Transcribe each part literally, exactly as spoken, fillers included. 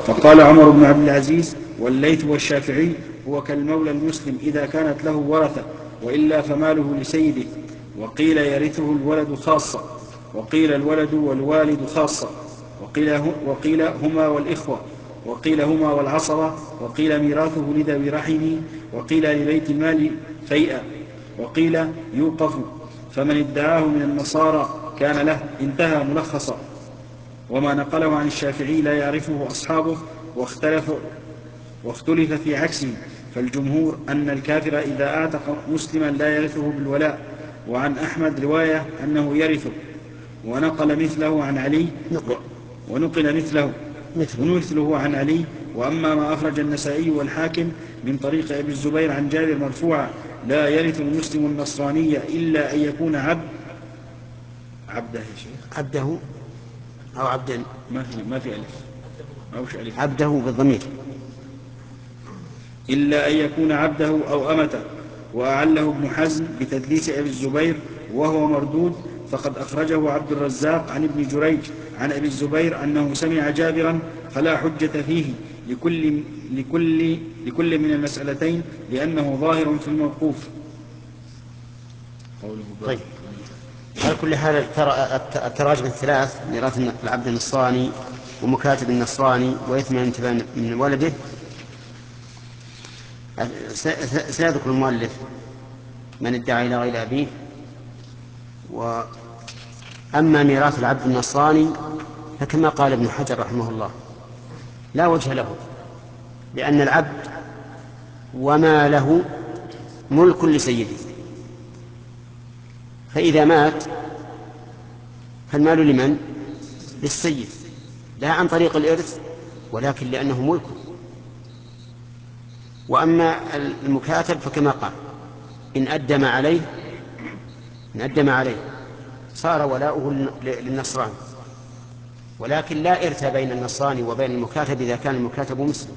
فقال عمر بن عبد العزيز والليث والشافعي هو كالمولى المسلم إذا كانت له ورثة، وإلا فماله لسيده. وقيل يرثه الولد خاصة، وقيل الولد والوالد خاصة، وقيل, وقيل هما والإخوة، وقيل هما والعصبة، وقيل ميراثه لذوي رحمه، وقيل لبيت المال فيئا، وقيل يوقف، فمن ادعاه من النصارى كان له. انتهى ملخصا. وما نقله عن الشافعي لا يعرفه أصحابه، واختلف, واختلف في عكسه، فالجمهور أن الكافر إذا أعتق مسلما لا يرثه بالولاء، وعن أحمد رواية أنه يرثه، ونقل مثله عن علي ونقل مثله مثله عن علي. وأما ما أخرج النسائي والحاكم من طريق أبي الزبير عن جابر مرفوعا لا يرث المسلم النصرانية إلا أن يكون عبد عبده يا شيخ عبده أو عبدا، ما في ما في ألف أوش ألف، عبده بالضمير، إلا أن يكون عبده أو أمته. وأعله ابن حزم بتدليس أبي الزبير وهو مردود، فقد أخرجه عبد الرزاق عن ابن جريج عن أبي الزبير أنه سمع جابرا، فلا حجة فيه لكل, لكل, لكل من المسألتين لأنه ظاهر في الموقوف. طيب، على كل حال التراجم الثلاث ميراث العبد النصراني ومكاتب النصراني وإثم الانتباه من ولده سيذكر المؤلف من ادعى إلى غير أبيه. وأما ميراث العبد النصراني فكما قال ابن حجر رحمه الله لا وجه له، لأن العبد وما له ملك لسيده، فإذا مات فالمال لمن؟ للسيد، لا عن طريق الإرث ولكن لأنه ملكه. وأما المكاتب فكما قال إن أدم عليه إن أدم عليه صار ولاؤه للنصراني، ولكن لا إرث بين النصراني وبين المكاتب إذا كان المكاتب مسلم،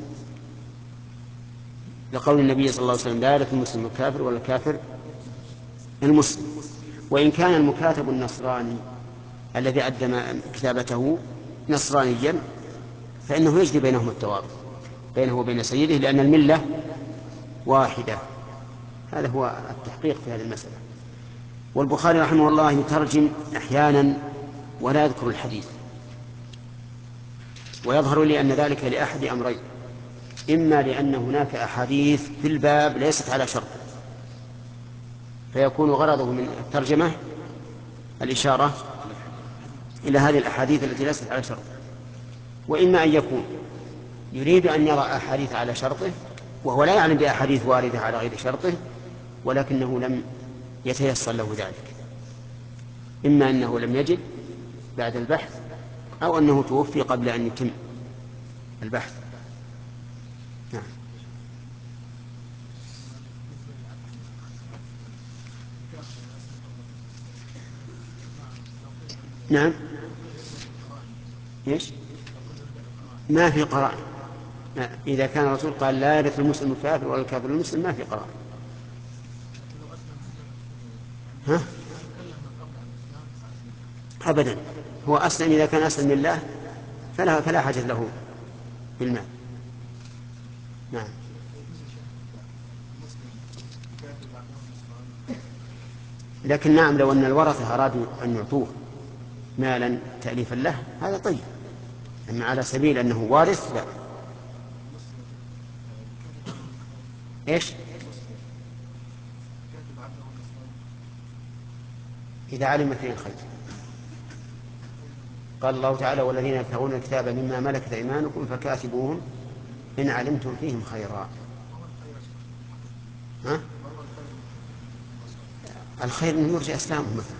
لقول النبي صلى الله عليه وسلم لا يرث المسلم الكافر ولا الكافر المسلم. وإن كان المكاتب النصراني الذي أدم كتابته نصرانيا فإنه يجري بينهم التوارث بينه وبين سيده، لأن الملة واحدة. هذا هو التحقيق في هذه المسألة. والبخاري رحمه الله يترجم أحيانا ولا يذكر الحديث، ويظهر لي أن ذلك لأحد أمرين: إما لأن هناك أحاديث في الباب ليست على شرط فيكون غرضه من الترجمة الإشارة إلى هذه الأحاديث التي ليست على شرط، وإما أن يكون يريد أن يرى أحاديث على شرطه وهو لا يعلم بأحاديث واردة على غير شرطه ولكنه لم يتيسر له ذلك، إما أنه لم يجد بعد البحث أو أنه توفي قبل أن يتم البحث. نعم. نعم. إيش؟ ما في قرار. إذا كان الرسول قال لا يرث المسلم الكافر ولا الكافر المسلم ما في قرار. ها؟ أبدا، هو أسلم إذا كان أسلم لله فلا, فلا حاجة له بالمال. نعم. لكن نعم لو أن الورثة أرادوا أن يعطوه مالا تأليفا له هذا طيب، أما على سبيل أنه وارث لا. إيش؟ إذا علم فيه الخير. قال الله تعالى والذين يبتغون الكتاب مما ملكت أيمانكم فكاتبوهم إن علمتم فيهم خيرا. ها؟ الخير أنه يرجع إسلامه مثلا،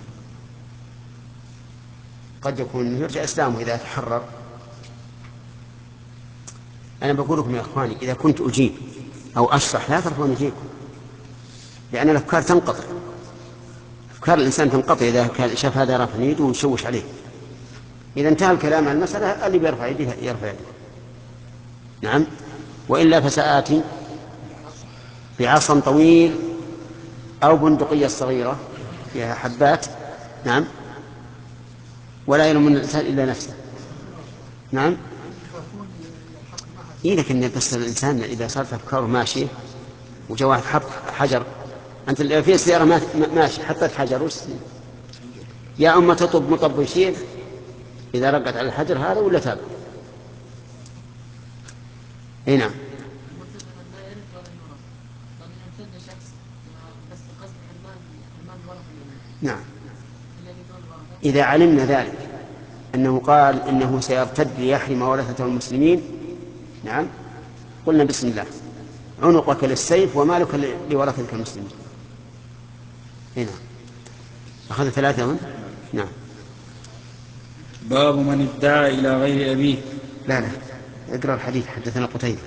قد يكون أنه يرجع إسلامه إذا تحرر. أنا بقول لكم يا أخواني إذا كنت أجيب أو أشرح لا ترفضون أجيبكم، لأن الأفكار تنقطع، أفكار الإنسان تنقطع إذا شاف هذا رافع يده ويشوش عليه. إذا انتهى الكلام عن المسألة اللي بيرفع يده يرفع يده. نعم. وإلا فسآتي بعصا طويل أو بندقية صغيرة فيها حبات. نعم. ولا يلوم الإنسان إلا نفسه. نعم. إيه لكن بس الإنسان إذا صارت أفكاره ماشية وجاء واحد حط حجر، أنت في السيارة ماشي حطت حجر وش يا أما تطب مطب يشيل إذا رقت على الحجر هذا ولا تابع. إيه نعم. نعم إذا علمنا ذلك أنه قال إنه سيرتد ليحرم ورثته المسلمين، نعم قلنا بسم الله عنقك للسيف ومالك لورثتك المسلمين. هنا أخذ ثلاثة من؟ نعم. باب من ادعى إلى غير أبيه. لا لا اقرأ الحديث. حدثنا قتيبة.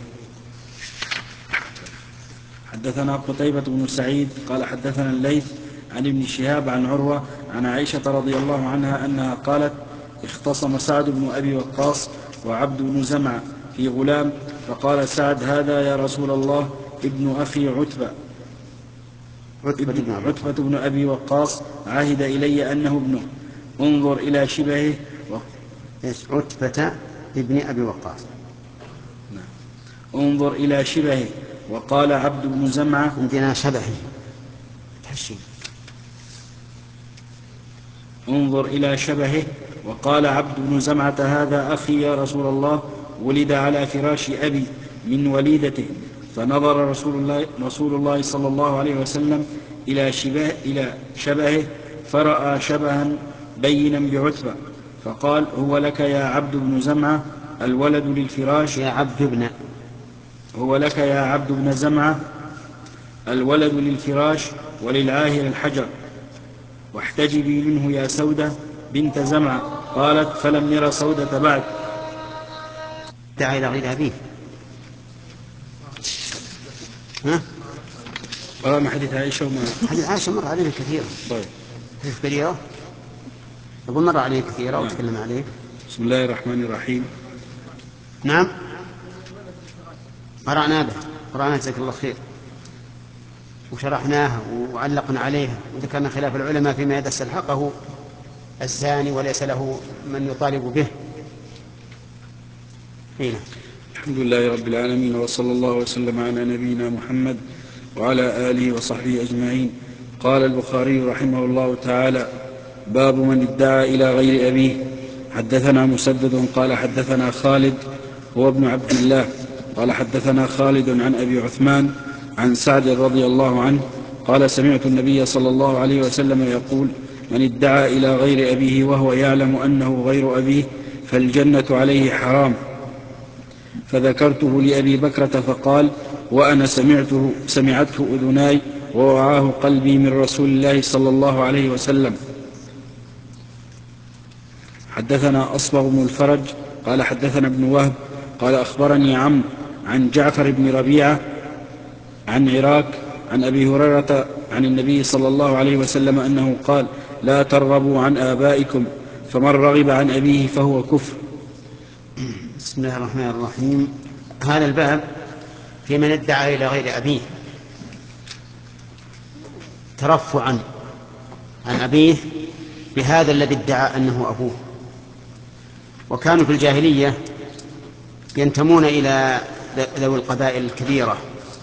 حدثنا قتيبة بن سعيد قال حدثنا الليث عن ابن شهاب عن عروة عن عائشة رضي الله عنها أنها قالت اختصم سعد بن أبي وقاص وعبد بن زمعة في غلام، فقال سعد هذا يا رسول الله ابن أخي عتبة ابن عتبة بن أبي وقاص عهد إلي أنه ابنه، انظر إلى شبهه و... عتبة ابن أبي وقاص. نعم. انظر إلى شبهه. وقال عبد بن زمعة عندنا شبهه تحشي. انظر إلى شبهه. وقال عبد بن زمعة هذا أخي يا رسول الله، ولد على فراش أبي من وليدته. فنظر رسول الله, رسول الله صلى الله عليه وسلم إلى, شبه إلى شبهه فرأى شبها بينا بعتبة، فقال هو لك يا عبد بن زمعة الولد للفراش يا عبد بن هو لك يا عبد بن زمعة الولد للفراش وللعاهر الحجر، واحتجبي منه يا سودة بنت زمعة. قالت فلم ير سودة بعد. دعا إلى غير أبيه. ها؟ قرأنا حديث عائشة وما حديث عائشة مر علينا كثيرا. طيب حديث بريرة يقول مر علينا كثيرا وتكلم عليه. بسم الله الرحمن الرحيم. نعم قرأنا به قرأنا جزاك الله خير وشرحناها وعلقنا عليها وذكرنا خلاف العلماء فيما إذا استلحقه الزاني وليس له من يطالب به. هنا. الحمد لله رب العالمين وصلى الله وسلم على نبينا محمد وعلى آله وصحبه أجمعين. قال البخاري رحمه الله تعالى باب من ادعى إلى غير أبيه. حدثنا مسدد قال حدثنا خالد هو ابن عبد الله قال حدثنا خالد عن أبي عثمان عن سعد رضي الله عنه قال سمعت النبي صلى الله عليه وسلم يقول من ادعى إلى غير أبيه وهو يعلم أنه غير أبيه فالجنة عليه حرام. فذكرته لأبي بكرة فقال وأنا سمعته سمعته أذناي ووعاه قلبي من رسول الله صلى الله عليه وسلم. حدثنا أصبغ بن الفرج قال حدثنا ابن وهب قال أخبرني عمرو عن جعفر بن ربيعة عن عراك عن أبي هريرة عن النبي صلى الله عليه وسلم أنه قال لا ترغبوا عن آبائكم فمن رغب عن أبيه فهو كفر. بسم الله الرحمن الرحيم. هذا الباب في من ادعى إلى غير أبيه ترفعا عن أبيه بهذا الذي ادعى أنه أبوه. وكانوا في الجاهلية ينتمون إلى ذوي القبائل الكبيرة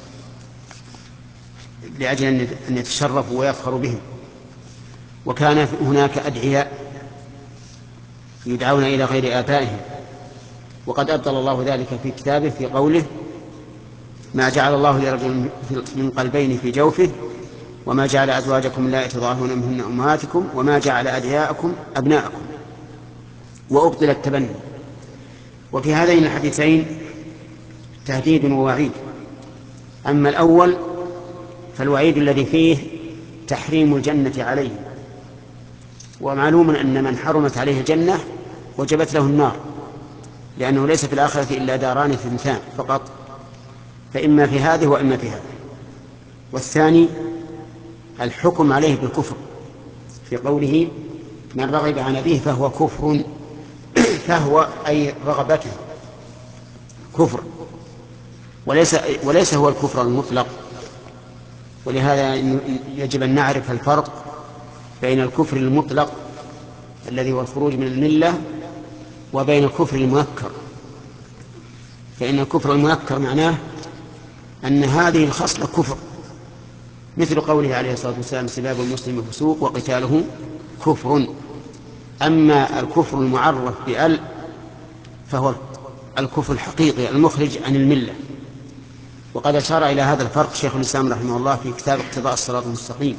لأجل أن يتشرفوا ويفخروا بهم. وكان هناك أدعياء يدعون إلى غير آبائهم، وقد أبطل الله ذلك في كتابه في قوله ما جعل الله لرجل من قلبين في جوفه وما جعل أزواجكم اللائي تظاهرون منهن أمهاتكم وما جعل أدعياءكم أبناءكم وأبطل التبني. وفي هذين الحديثين تهديد ووعيد. أما الأول فالوعيد الذي فيه تحريم الجنة عليه، ومعلوم أن من حرمت عليه الجنة وجبت له النار، لأنه ليس في الآخرة إلا داران اثنتان فقط، فإما في هذه وإما في هذه. والثاني الحكم عليه بالكفر في قوله من رغب عن أبيه فهو كفر، فهو أي رغبته كفر، وليس, وليس هو الكفر المطلق. ولهذا يجب أن نعرف الفرق بين الكفر المطلق الذي هو الخروج من الملة وبين الكفر المنكر. فإن الكفر المنكر معناه أن هذه الخصلة كفر، مثل قوله عليه الصلاة والسلام سباب المسلم فسوق وقتاله كفر. أما الكفر المعرف بأل فهو الكفر الحقيقي المخرج عن الملة. وقد أشار إلى هذا الفرق شيخ الإسلام رحمه الله في كتاب اقتضاء الصراط المستقيم.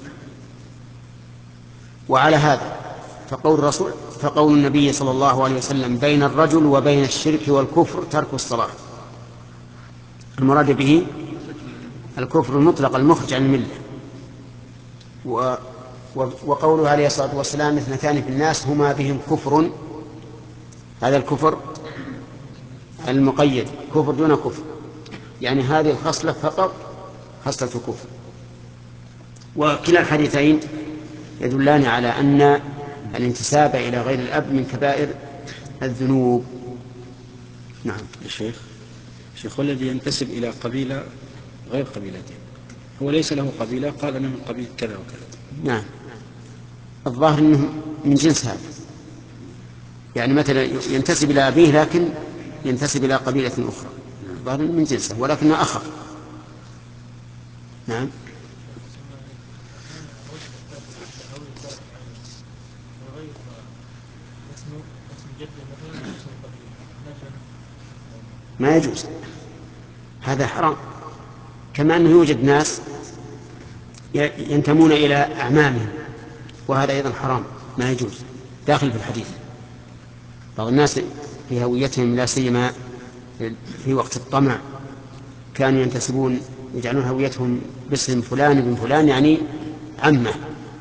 وعلى هذا فقول الرسول فقول النبي صلى الله عليه وسلم بين الرجل وبين الشرك والكفر ترك الصلاة، المراد به الكفر المطلق المخرج عن الملة. و وقوله عليه الصلاة والسلام اثنتان في الناس هما بهم كفر، هذا الكفر المقيد، كفر دون كفر، يعني هذه الخصلة فقط خصلة كفر. وكلا الحديثين يدلان على أن الانتساب إلى غير الأب من كبائر الذنوب. نعم. الشيخ الشيخ والذي ينتسب إلى قبيلة غير قبيلته هو ليس له قبيلة، قال أنا من قبيل كذا وكذا. نعم، الظاهر أنه من جنس هذا، يعني مثلا ينتسب إلى أبيه لكن ينتسب إلى قبيلة أخرى، الظاهر من جنسه ولكنه أخر. نعم. ما يجوز، هذا حرام، كما أنه يوجد ناس ينتمون إلى أعمامهم وهذا أيضا حرام ما يجوز، داخل في الحديث. بعض الناس في هويتهم لا سيما في وقت الطمع كانوا ينتسبون يجعلون هويتهم باسم فلان ابن فلان يعني عمه،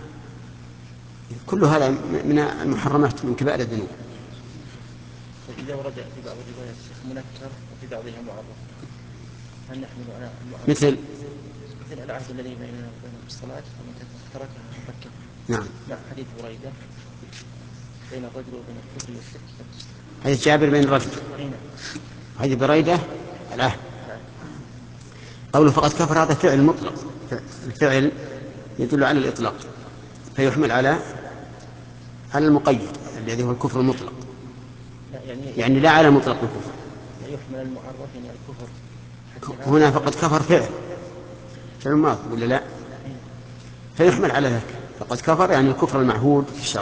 كل هذا من المحرمات من كبائر الذنوب. إذا ورد في بعض الروايات منكر وفي بعضها معرف هل نحمل على مثل مثل العهد الذي بيننا وبينهم الصلاة فمن تركها فقد. نعم. نعم. حديث بريدة بين الرجل وبين الكفر والشرك. حديث جابر بين الرجل حديث بريدة العهد. قوله فقد كفر هذا فعل مطلق، الفعل يدل على الإطلاق فيحمل على على المقيد الذي هو الكفر المطلق، يعني, يعني لا على مطلق الكفر. يحمل المعرف يعني الكفر هنا فقد كفر فعل فعل ماضي ولا لا، فيحمل على ذلك فقد كفر يعني الكفر المعهود في الشرع.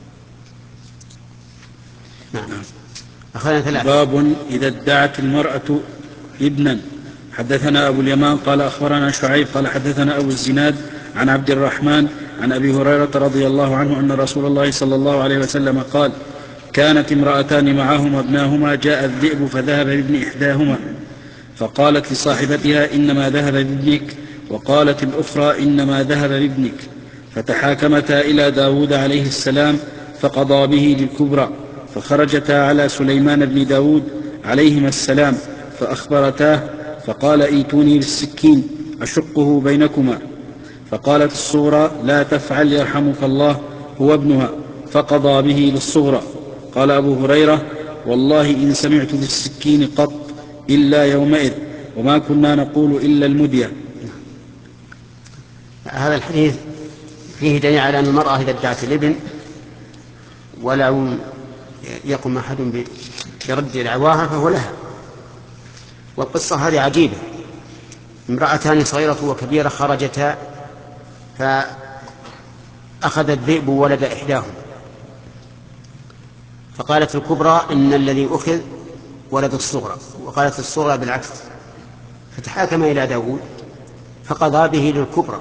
نعم. أخذنا ثلاثة. باب إذا ادعت المرأة ابنا. حدثنا أبو اليمان قال أخبرنا شعيب قال حدثنا أبو الزناد عن عبد الرحمن عن أبي هريرة رضي الله عنه أن رسول الله صلى الله عليه وسلم قال كانت امرأتان معهما ابناهما جاء الذئب فذهب بابن إحداهما فقالت لصاحبتها إنما ذهب بابنك، وقالت الأخرى إنما ذهب بابنك، فتحاكمتا إلى داود عليه السلام فقضى به للكبرى، فخرجتا على سليمان بن داود عليهما السلام فأخبرتاه فقال ائتوني بالسكين أشقه بينكما، فقالت الصغرى لا تفعل يرحمك الله هو ابنها، فقضى به للصغرى. قال أبو هريرة والله إن سمعت بالسكين قط إلا يومئذ وما كنا نقول إلا المدية. هذا الحديث فيه دليل على أن المرأة إذا ادعت الابن ولو يقوم أحد برد دعواها فهو لها. والقصة هذه عجيبة، امرأتان صغيرة وكبيرة خرجتا فأخذ الذئب ولد إحداهم، فقالت الكبرى إن الذي أخذ ولد الصغرى، وقالت الصغرى بالعكس، فتحاكم إلى داود فقضى به للكبرى،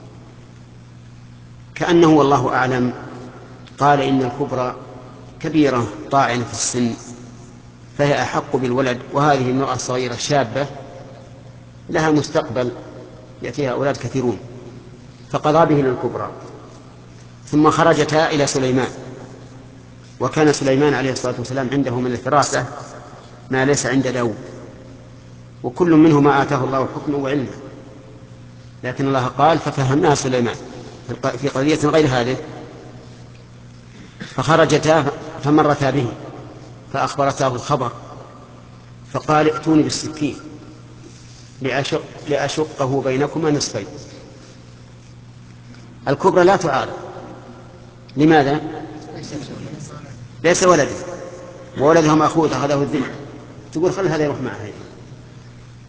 كأنه والله أعلم قال إن الكبرى كبيرة طاعنة في السن فهي أحق بالولد، وهذه المرأة الصغيرة شابة لها مستقبل يأتيها أولاد كثيرون، فقضى به للكبرى. ثم خرجتا إلى سليمان، وكان سليمان عليه الصلاة والسلام عنده من الفراسة ما ليس عند داود، وكل منهما آتاه الله حكمه وعلمه، لكن الله قال ففهمناها سليمان في قضية غير هذه. فخرجتا فمرتا به فأخبرتاه الخبر فقال ائتوني بالسكين لأشق لأشقه بينكما نصفين. الكبرى لا تعارض، لماذا؟ ليس ولده وولدهم أخوه أخذه الذئب، تقول خل هذا يروح معه،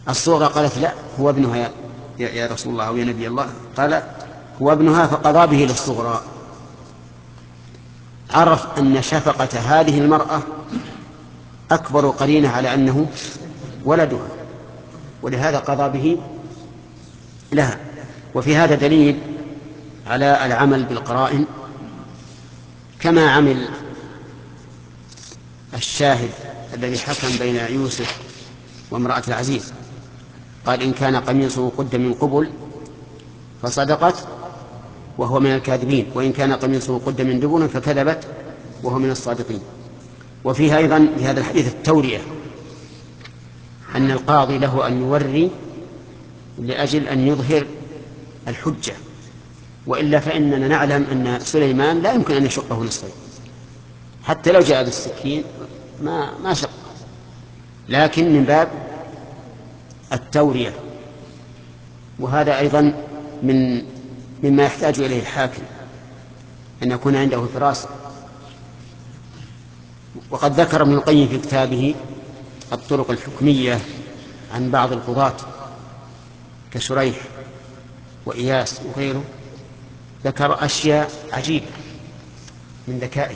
الصغرى قالت لا هو ابنها يا, يا رسول الله أو يا نبي الله، قال هو ابنها فقضى به للصغرى. عرف أن شفقة هذه المرأة أكبر قرينة على أنه ولدها، ولهذا قضى به لها. وفي هذا دليل على العمل بالقرائن، كما عمل الشاهد الذي حكم بين يوسف وامرأة العزيز، قال إن كان قميصه قد من قبل فصدقت وهو من الكاذبين، وإن كان قميصه قد من دبر فكذبت وهو من الصادقين. وفيها أيضا في هذا الحديث التورية، أن القاضي له أن يوري لأجل أن يظهر الحجة، وإلا فإننا نعلم أن سليمان لا يمكن أن يشقه نصفين، حتى لو جاء بالسكين ما ما شق، لكن من باب التورية. وهذا أيضا من مما يحتاج إليه الحاكم، أن يكون عنده فراسة. وقد ذكر ابن القيم في كتابه الطرق الحكمية عن بعض القضاة كشريح وإياس وغيره، ذكر أشياء عجيبة من ذكائه.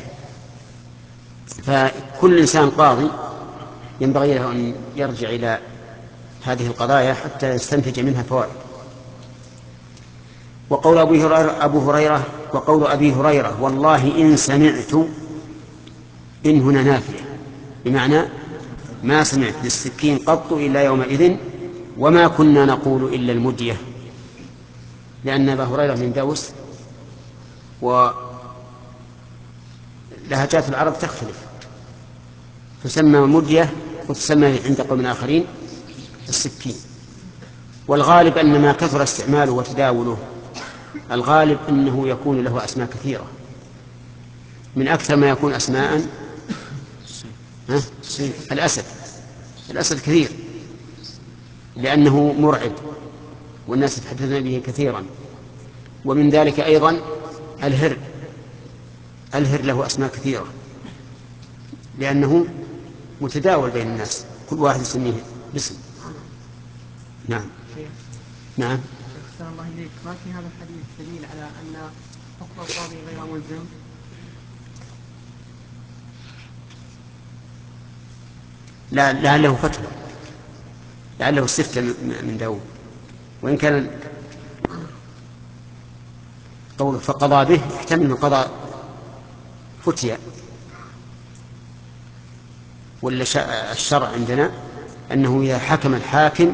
فكل إنسان قاضي ينبغي له أن يرجع إلى هذه القضايا حتى يستنتج منها فوائد. وقول أبو هريرة, أبو هريرة وقول أبي هريرة والله إن سمعت، إن هنا نافية، بمعنى ما سمعت للسكين قط إلا يومئذ، وما كنا نقول إلا المدية، لأن أبا هريرة من دوس ولهجات العرب تختلف، تسمى مدية وتسمى عند قوم آخرين السكين. والغالب أن ما كثر استعماله وتداوله الغالب أنه يكون له أسماء كثيرة، من أكثر ما يكون أسماء الأسد. الأسد كثير لأنه مرعب والناس يتحدثون به كثيرا. ومن ذلك أيضا الهر، الهر له أسماء كثيرة لأنه متداول بين الناس، كل واحد يسميه باسم. نعم نعم. أحسن الله إليك، ما في هذا الحديث دليل على أن حكم القاضي غير ملزم؟ لا لعله فتوى، لعله استفتى من داود، وإن كان قوله فقضى به يحتمل من قضاء فتيا، ولا الشرع عندنا أنه إذا حكم الحاكم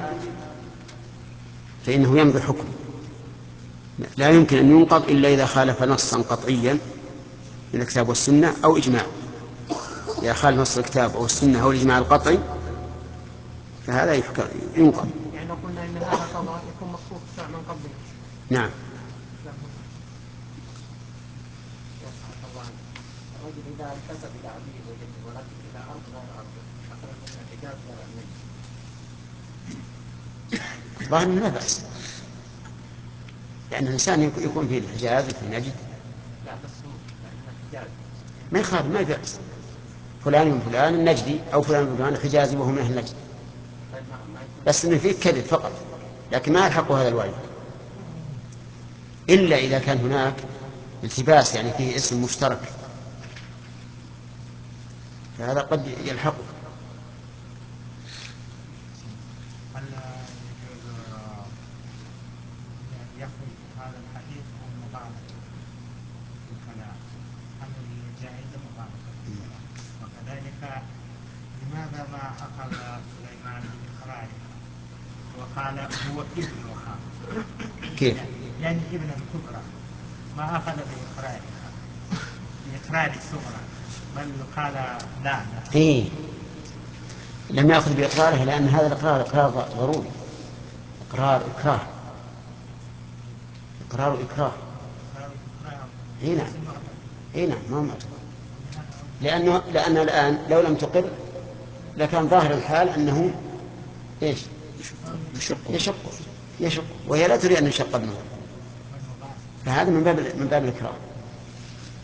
فإنه يمضي حكم، لا يمكن أن ينقض إلا إذا خالف نصا قطعيا من الكتاب والسنة أو إجماع. إذا خالف نص الكتاب أو السنة أو الإجماع القطعي فهذا ينقض. يعني لو قلنا إن هذا قضاء يكون مخصوص الشرع من قبله. نعم. الرجل إذا انتسب إلى عبيد وجده ولكن إلى أرض غير أرضه أخرج من الحجاز إلى النجد. ظاهر لا بأس، لأن الإنسان يكون في الحجاز وفي نجد لا بس الحجاز ما يخالف، ما بأس. فلان من فلان النجدي أو فلان من فلان الحجازي وهو من أهل النجد، بس إنه فيه كذب فقط، لكن ما يلحق هذا الواجب إلا إذا كان هناك التباس، يعني فيه اسم مشترك، فهذا قد يلحقه. هل يجوز يخرج هذا الحديث عن مغالطة في الكلام؟ هل هي جائزة مغالطة في الكلام؟ وكذلك لماذا ما أخذ سليمان بإقراره وقال هو ابن وخال؟ كيف؟ يعني ابن الكبرى، ما أخذ بإقرارها بإقرار الصغرى، بل قال لا لا. إيه، لم يأخذ بإقراره لأن هذا الإقرار إقرار ضروري، إقرار إكراه، إقرار إكراه. إيه نعم، إيه نعم، ما معتبر، لأنه لأن الآن لو لم تقر لكان ظاهر الحال أنه إيش؟ يشق يشق يشق وهي لا تريد أن يشق ابنه، فهذا من باب من باب الإكراه.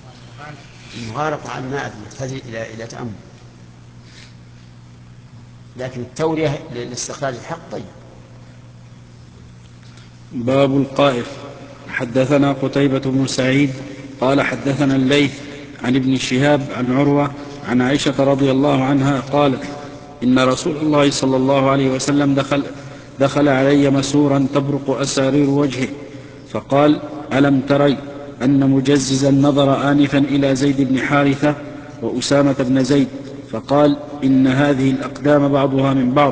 المغالطة على ما أدري تحتاج إلى إلى تأمل. لكن التورية لاستخراج الحق طيب. باب القائف. حدثنا قتيبة بن سعيد قال حدثنا الليث عن ابن شهاب عن عروة عن عائشة رضي الله عنها قالت إن رسول الله صلى الله عليه وسلم دخل, دخل علي مسورا تبرق أسارير وجهه فقال ألم تري أن مجززا نظر آنفا إلى زيد بن حارثة وأسامة بن زيد فقال إن هذه الأقدام بعضها من بعض.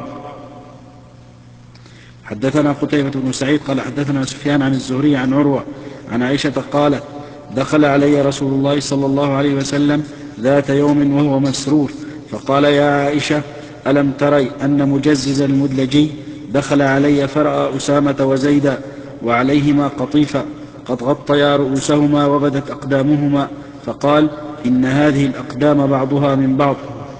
حدثنا قتيبة بن سعيد قال حدثنا سفيان عن الزهري عن عروة عن عائشة قالت دخل علي رسول الله صلى الله عليه وسلم ذات يوم وهو مسرور فقال يا عائشة ألم تري أن مجزز المدلجي دخل علي فرأى أسامة وزيدا وعليهما قطيفة قد غطيا رؤوسهما وبدت أقدامهما فقال إن هذه الأقدام بعضها من بعض.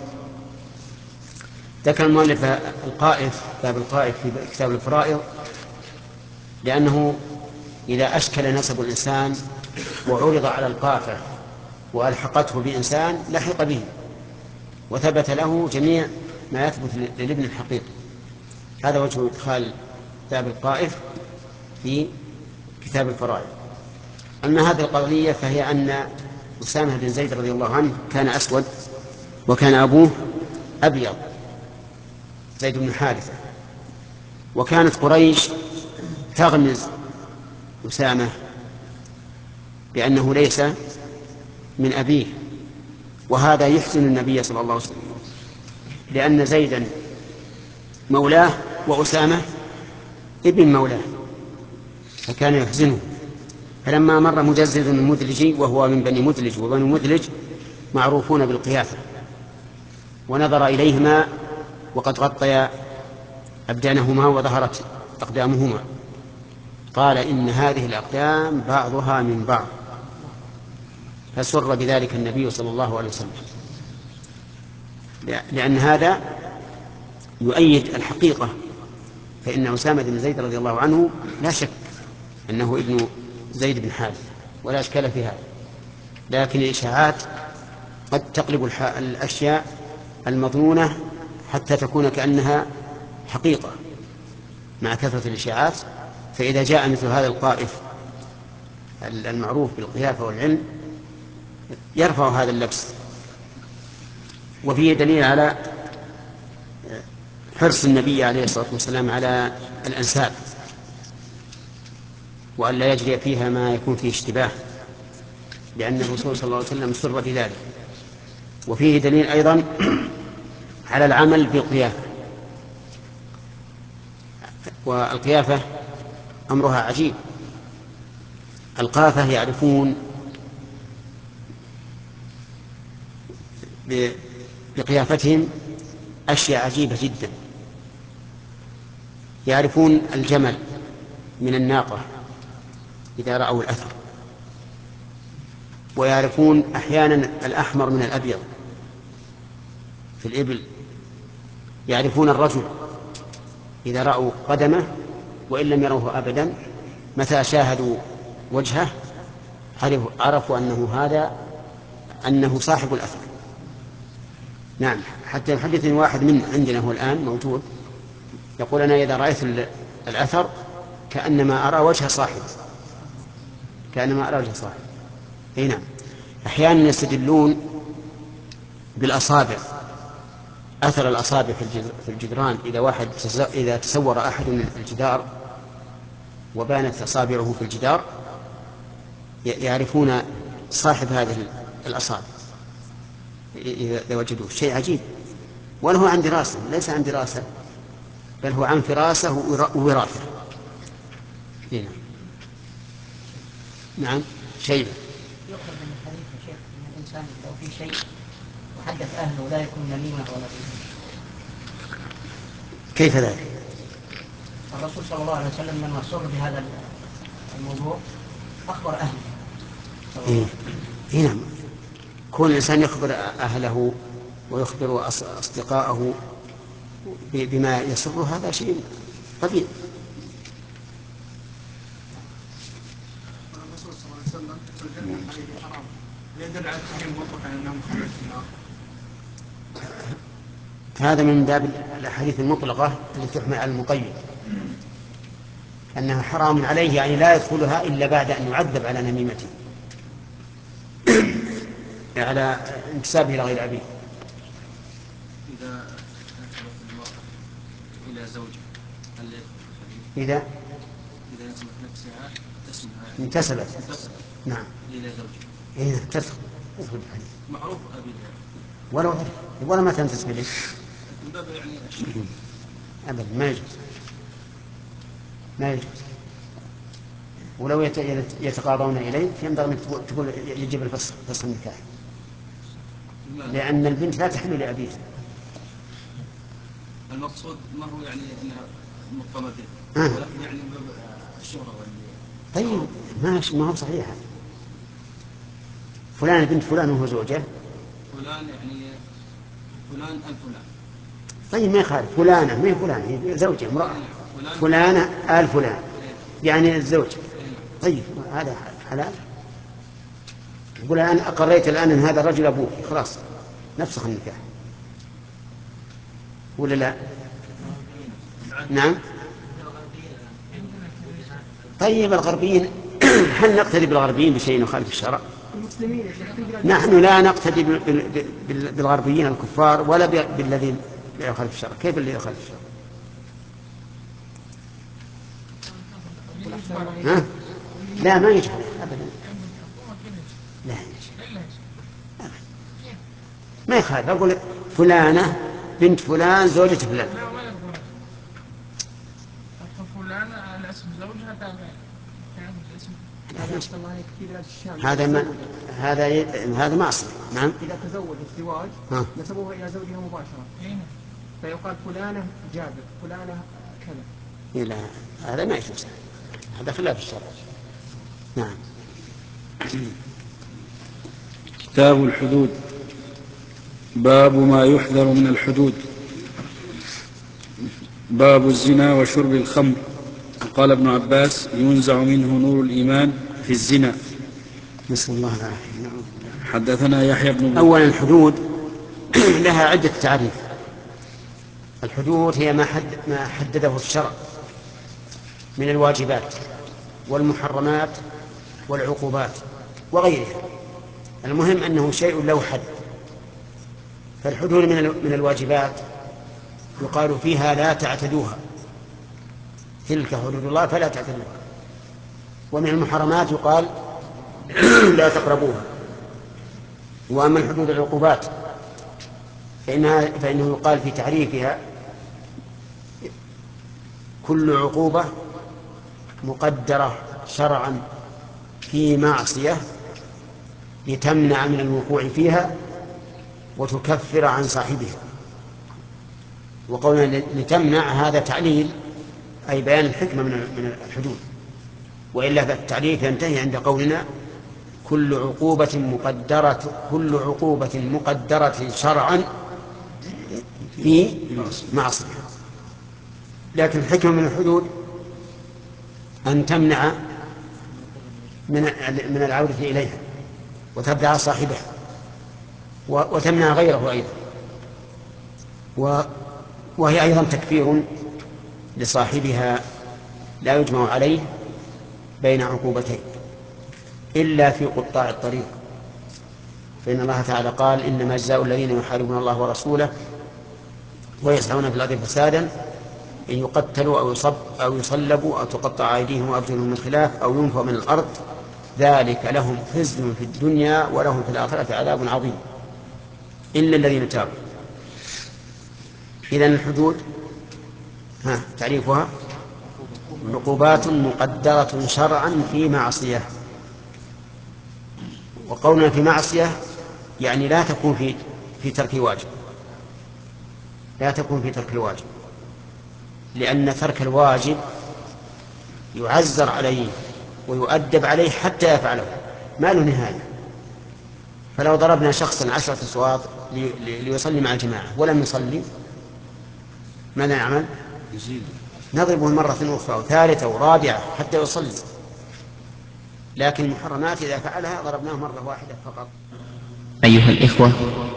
ذكر المؤلف القائف باب القائف في كتاب الفرائض لأنه إذا أشكل نسب الإنسان وعرض على القافة وألحقته بإنسان لحق به وثبت له جميع ما يثبت للابن الحقيقي. هذا وجه إدخال باب القائف في كتاب الفرائض. أما هذه القضية فهي أن أسامة بن زيد رضي الله عنه كان أسود وكان أبوه أبيض زيد بن حارثة، وكانت قريش تغمز أسامة بأنه ليس من أبيه، وهذا يحزن النبي صلى الله عليه وسلم لأن زيدا مولاه وأسامة ابن مولاه فكان يحزنه. فلما مر مجزز المدلجي وهو من بني مدلج وبني مدلج معروفون بالقيافة ونظر إليهما وقد غطيا أبدانهما وظهرت أقدامهما قال إن هذه الأقدام بعضها من بعض، فسر بذلك النبي صلى الله عليه وسلم لأن هذا يؤيد الحقيقة، فإن أسامة بن زيد رضي الله عنه لا شك أنه ابن زيد بن حارثة ولا أشكال في هذا، لكن الإشاعات قد تقلب الأشياء المظنونة حتى تكون كأنها حقيقة مع كثرة الإشاعات. فإذا جاء مثل هذا القائف المعروف بالقيافة والعلم يرفع هذا اللبس. وفيه دليل على حرص النبي عليه الصلاة والسلام على الأنساب وأن لا يجري فيها ما يكون فيه اشتباه، لأن الرسول صلى الله عليه وسلم سر بذلك. وفيه دليل أيضا على العمل بالقيافة، والقيافة أمرها عجيب. القافة يعرفون بقيافتهم أشياء عجيبة جدا، يعرفون الجمل من الناقة إذا رأوا الأثر، ويعرفون أحيانا الأحمر من الأبيض في الإبل، يعرفون الرجل إذا رأوا قدمه وإن لم يروه أبدا متى شاهدوا وجهه عرفوا أنه هذا أنه صاحب الأثر. نعم، حتى يحدثني واحد من عندنا هو الآن موجود يقول أنا إذا رأيت الأثر كأنما أرى وجه صاحب كأنما أرى وجه صاحب. أي نعم، أحيانا يستدلون بالأصابع، أثر الأصابع في الجدران. إذا واحد إذا تصور أحد من الجدار وبانت أصابعه في الجدار يعرفون صاحب هذه الأصابع إذا وجدوه. شيء عجيب، وله عن دراسة، ليس عن دراسة بل هو عن فراسة ووراثة. نعم نعم شيء يؤخذ من الحديث يا شيخ ان الانسان لو في شيء وحدث اهله لا يكون نميمه ولا غيره. كيف ذلك؟ الرسول صلى الله عليه وسلم لما سر بهذا الموضوع اخبر اهله. إيه. إيه نعم، كون الإنسان يخبر أهله ويخبر أصدقائه بما يسر هذا شيء طبيعي. الرسول صلى الله عليه وسلم الجنة عليه حرام يدل على التحريم مطلقا انهم خلد في النار. هذا من باب الأحاديث المطلقة التي تحمل على المقيد أنها حرام عليه، يعني لا يدخلها إلا بعد أن يعذب على نميمته على انتسابه إلى غير أبيه. إذا نسبت المرأة إلى زوجها هل يدخل في الحديث؟ إذا إذا نسبت نفسها اسمها انتسبت انتسبت نعم إلى زوجها إيه تدخل تدخل الحديث معروف أبي ولو ولا ما تنتسب إليه من باب يعني الشيء أبدا ما يجوز ما يجوز. ولو يتقاضون إليه ينبغي أن تقول يجب الفسخ فسخ النكاح، لأن البنت لا تحل لأبيها. المقصود ما هو يعني انها مقامة آه. ولكن يعني الشهرة واللي طيب ما ما هو صحيح. فلان بنت فلان وهو زوجه فلان يعني فلان الفلان. طيب ما يخالف فلانة ما هي فلانة هي زوجة امرأة فلانة آل فلان يعني الزوج. طيب هذا حلال. يقول أنا أقريت الآن أن هذا الرجل أبوك خلاص نفسخ النكاح ولا لا؟ نعم. طيب الغربيين هل نقتدي بالغربيين بشيء يخالف الشرع؟ نحن لا نقتدي بالغربيين الكفار ولا بالذين لا يخالف الشرع. كيف اللي يخالف الشرع؟ ها؟ لا ما يجب أبدا لا يجب ما يخالف. أقول فلانة بنت فلان زوجة فلان فلان على اسم زوجها تابع هذا ما هذا ي... هذا ما أصل. نعم. إذا تزوج الزواج نسبوها إلى زوجها مباشرة فيقال فلانة جابر فلانة كذا. لا هذا ما يجوز هذا خلاف الشرع. نعم. كتاب الحدود. باب ما يحذر من الحدود. باب الزنا وشرب الخمر. قال ابن عباس ينزع منه نور الإيمان في الزنا. نسأل الله العافية. حدثنا يحيى بن أولا الحدود لها عدة تعريف. الحدود هي ما, حد ما حدده الشرع من الواجبات والمحرمات والعقوبات وغيرها. المهم أنه شيء له حد. فالحدود من الواجبات يقال فيها لا تعتدوها تلك حدود الله فلا تعتدوها. ومن المحرمات يقال لا تقربوها. وأما الحدود العقوبات فإنها فإنه يقال في تعريفها كل عقوبة مقدرة شرعا في معصية لتمنع من الوقوع فيها وتكفر عن صاحبها. وقولنا لتمنع هذا تعليل أي بيان الحكمة من الحدود، وإلا فالتعريف ينتهي عند قولنا كل عقوبة مقدرة كل عقوبة مقدرة شرعا في معصية. لكن الحكمة من الحدود أن تمنع من من العودة إليها وتبدأ صاحبها وتمنع غيره أيضا، وهي أيضا تكفير لصاحبها لا يجمع عليه بين عقوبتين إلا في قطاع الطريق. فإن الله تعالى قال إنما جزاء الذين يحاربون الله ورسوله ويسعون في الأرض فسادا إن يقتلوا أو يصب أو يصلبوا أو تقطع أيديهم وأرجلهم من خلاف أو ينفوا من الأرض ذلك لهم خزي في الدنيا ولهم في الآخرة عذاب عظيم إلا الذين تابوا. إذن الحدود ها تعريفها عقوبات مقدرة شرعا في معصية. وقولنا في معصية يعني لا تكون في في ترك واجب لا تكون في ترك الواجب لأن ترك الواجب يعزر عليه ويؤدب عليه حتى يفعله ما له نهاية. فلو ضربنا شخصا عشرة أصوات ليصلي مع الجماعة ولم يصلي ماذا نعمل؟ نضربه مرة أخرى وثالثة ورابعة حتى يصلي. لكن المحرمات إذا فعلها ضربناه مرة واحدة فقط. أيها الإخوة